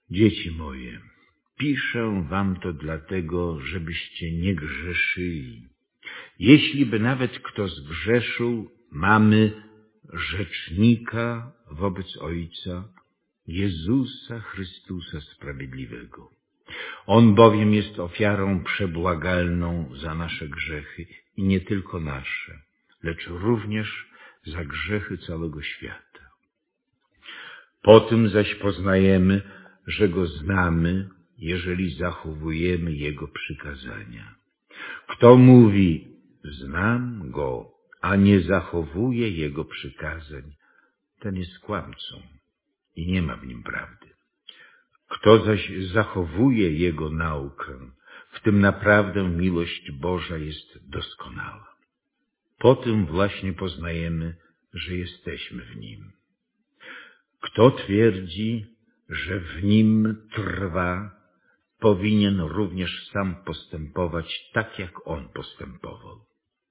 Dzieci moje, piszę wam to dlatego, żebyście nie grzeszyli. Jeśliby nawet kto zgrzeszył, mamy rzecznika wobec Ojca, Jezusa Chrystusa Sprawiedliwego. On bowiem jest ofiarą przebłagalną za nasze grzechy i nie tylko nasze, lecz również za grzechy całego świata. Po tym zaś poznajemy, że Go znamy, jeżeli zachowujemy Jego przykazania. Kto mówi, znam Go, a nie zachowuje Jego przykazań, ten jest kłamcą i nie ma w nim prawdy. Kto zaś zachowuje Jego naukę, w tym naprawdę miłość Boża jest doskonała. Po tym właśnie poznajemy, że jesteśmy w Nim. Kto twierdzi, że w Nim trwa, powinien również sam postępować tak, jak On postępował.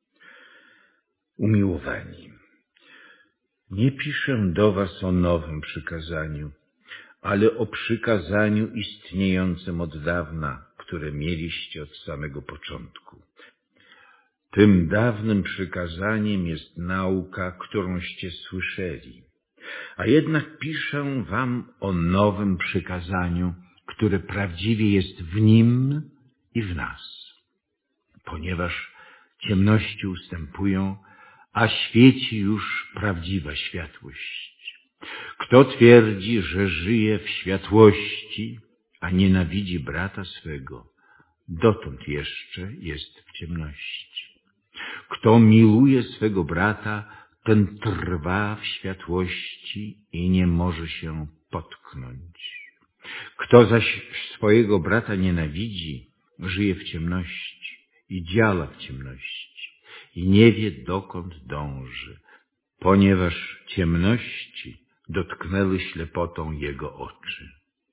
Umiłowani, nie piszę do was o nowym przykazaniu, ale o przykazaniu istniejącym od dawna, które mieliście od samego początku. Tym dawnym przykazaniem jest nauka, którąście słyszeli. A jednak piszę wam o nowym przykazaniu, które prawdziwie jest w Nim i w nas. Ponieważ ciemności ustępują, a świeci już prawdziwa światłość. Kto twierdzi, że żyje w światłości, a nienawidzi brata swego, dotąd jeszcze jest w ciemności. Kto miłuje swego brata, ten trwa w światłości i nie może się potknąć. Kto zaś swojego brata nienawidzi, żyje w ciemności i działa w ciemności i nie wie, dokąd dąży, ponieważ ciemności dotknęły ślepotą jego oczy.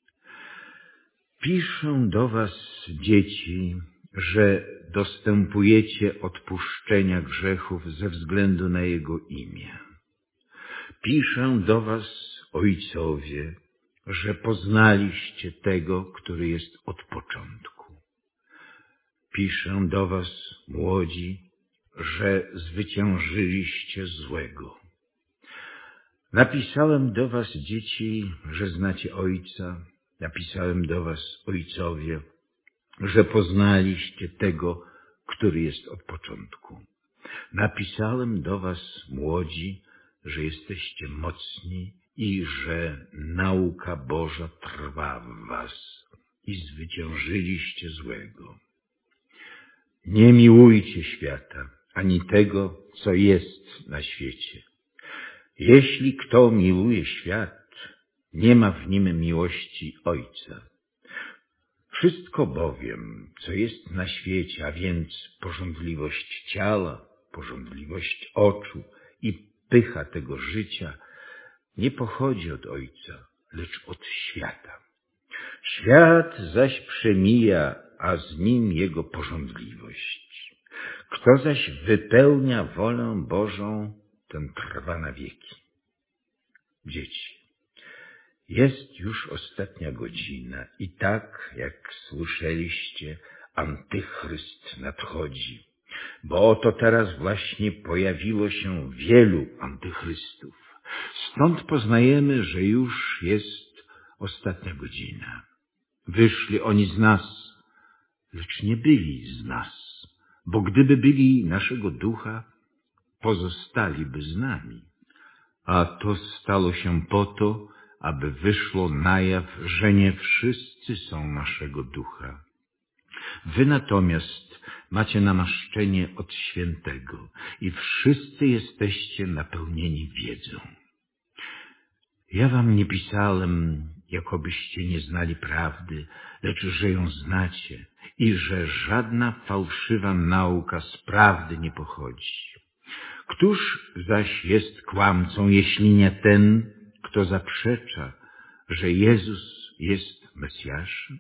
Piszę do was, dzieci, że dostępujecie odpuszczenia grzechów ze względu na Jego imię. Piszę do was, ojcowie, że poznaliście tego, który jest od początku. Piszę do was, młodzi, że zwyciężyliście złego. Napisałem do was, dzieci, że znacie Ojca. Napisałem do was, ojcowie, że poznaliście tego, który jest od początku. Napisałem do was, młodzi, że jesteście mocni i że nauka Boża trwa w was i zwyciężyliście złego. Nie miłujcie świata, ani tego, co jest na świecie. Jeśli kto miłuje świat, nie ma w nim miłości Ojca. Wszystko bowiem, co jest na świecie, a więc pożądliwość ciała, pożądliwość oczu i pycha tego życia, nie pochodzi od Ojca, lecz od świata. Świat zaś przemija, a z nim jego pożądliwość. Kto zaś wypełnia wolę Bożą, ten trwa na wieki. Dzieci, jest już ostatnia godzina i tak, jak słyszeliście, Antychryst nadchodzi, bo oto teraz właśnie pojawiło się wielu antychrystów. Stąd poznajemy, że już jest ostatnia godzina. Wyszli oni z nas, lecz nie byli z nas, bo gdyby byli naszego ducha, pozostaliby z nami. A to stało się po to, aby wyszło na jaw, że nie wszyscy są naszego ducha. Wy natomiast macie namaszczenie od Świętego i wszyscy jesteście napełnieni wiedzą. Ja wam nie pisałem, jakobyście nie znali prawdy, lecz że ją znacie i że żadna fałszywa nauka z prawdy nie pochodzi. Któż zaś jest kłamcą, jeśli nie ten, kto zaprzecza, że Jezus jest Mesjaszem?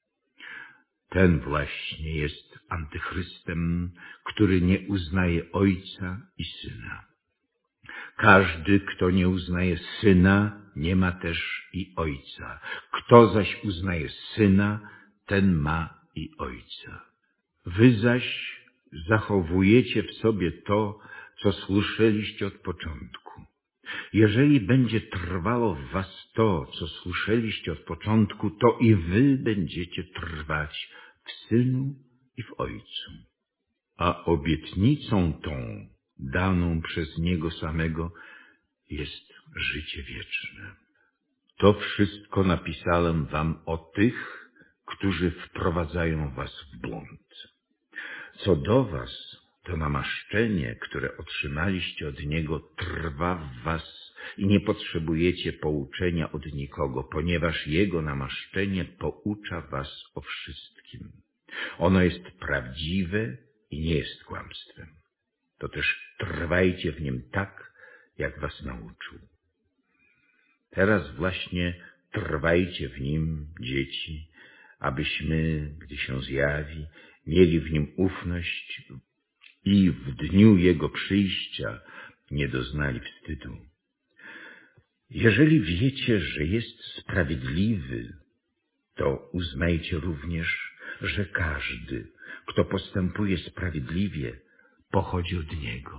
Ten właśnie jest antychrystem, który nie uznaje Ojca i Syna. Każdy, kto nie uznaje Syna, nie ma też i Ojca. Kto zaś uznaje Syna, ten ma i Ojca. Wy zaś zachowujecie w sobie to, co słyszeliście od początku. Jeżeli będzie trwało w was to, co słyszeliście od początku, to i wy będziecie trwać w Synu i w Ojcu. A obietnicą tą, daną przez Niego samego, jest życie wieczne. To wszystko napisałem wam o tych, którzy wprowadzają was w błąd. Co do was, to namaszczenie, które otrzymaliście od Niego, trwa w was i nie potrzebujecie pouczenia od nikogo, ponieważ Jego namaszczenie poucza was o wszystkim. Ono jest prawdziwe i nie jest kłamstwem. To też trwajcie w nim tak, jak was nauczył. Teraz właśnie trwajcie w nim, dzieci, abyśmy, gdy się zjawi, mieli w nim ufność i w dniu Jego przyjścia nie doznali wstydu. Jeżeli wiecie, że jest sprawiedliwy, to uznajcie również, że każdy, kto postępuje sprawiedliwie, pochodzi od Niego.